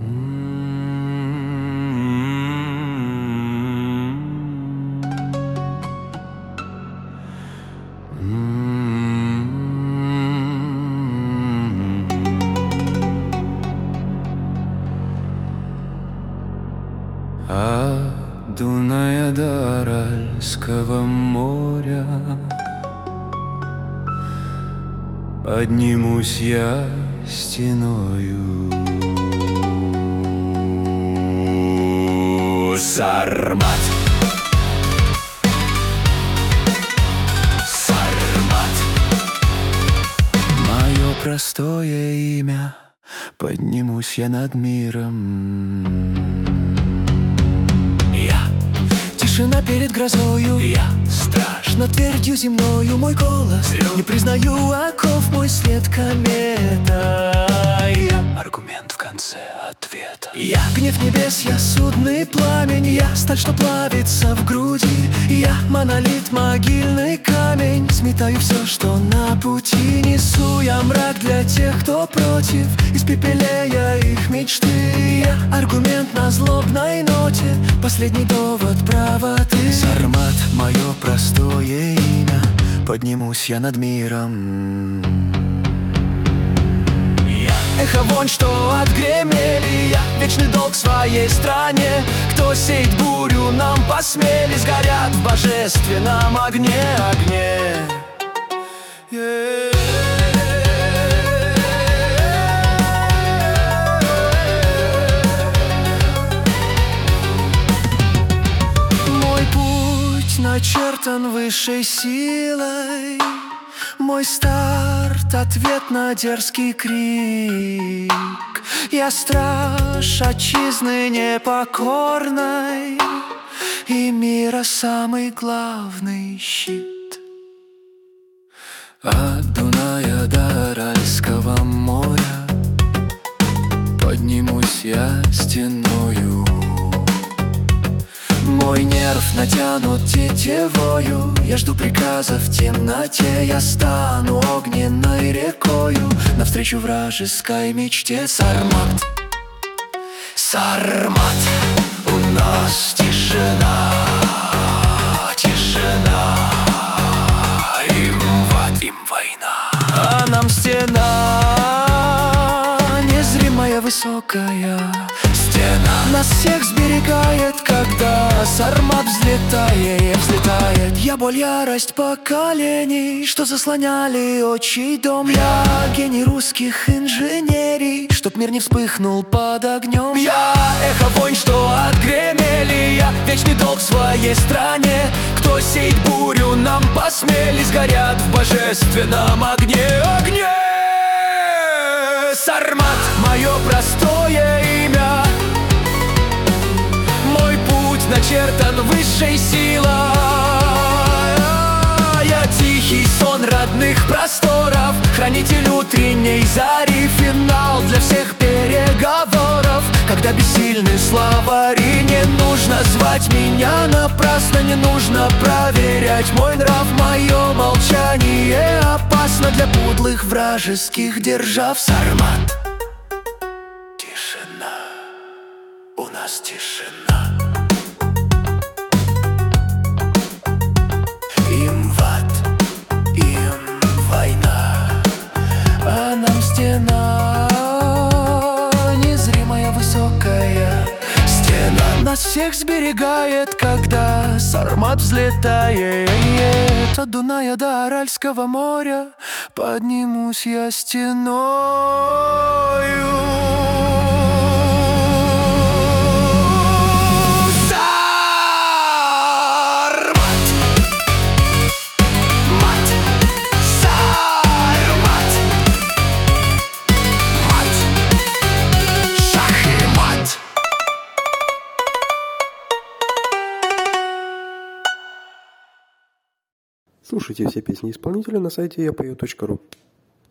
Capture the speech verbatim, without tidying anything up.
От Дуная до Аральского моря поднимусь я стеною. Сармат, Сармат, мое простое имя, поднимусь я над миром. Я тишина перед грозою, я страж над твердью земною. Мой голос не признаю оков, мой свет комета. Я аргумент в конце ответа. Я гнев небес, я судный пламень, я сталь, что плавится в груди. Я монолит, могильный камень, сметаю все, что на пути. Несу я мрак для тех, кто против, испепеляя их мечты. Я аргумент на злобной ноте, последний довод правоты. Сармат, мое простое имя, поднимусь я над миром. Эхо вонь, что отгремели, я вечный долг своей стране. Кто сеять бурю нам посмели, сгорят в божественном огне, огне. Yeah. Мой путь начертан высшей силой, мой старт — ответ на дерзкий крик. Я страж отчизны непокорной, и мира самый главный щит. От Дуная до Аральского моря поднимусь я стеною. Мой нерв натянут тетивою, я жду приказа в темноте. Я стану огненной рекою навстречу вражеской мечте. Сармат, Сармат, у нас тишина, тишина. Им в ад, им война, а нам стена незримая, высокая. Стена нас всех сберегает, когда Сармат взлетает, взлетает. Я боль, ярость поколений, что заслоняли отчий дом. Я гений русских инженерий, чтоб мир не вспыхнул под огнем. Я эхо вонь, что отгремели, я вечный долг своей стране. Кто сеять бурю нам посмели, сгорят в божественном огне, огне. Сармат, мое простое имя, мой путь начертан высшей силой. Я тихий сон родных просторов, хранитель утренней зари. Финал для всех переговоров, когда бессильны словари. Не нужно звать меня напрасно, не нужно проверять мой нрав. Мое молчание опасно для подлых вражеских держав. Сармат, тишина, у нас тишина. Им в ад, им война, а нам стена незримая, высокая. Стена нас всех сберегает, когда Сармат взлетает. От Дуная до Аральского моря поднимусь я стеною. Слушайте все песни исполнителя на сайте я пою точка ру.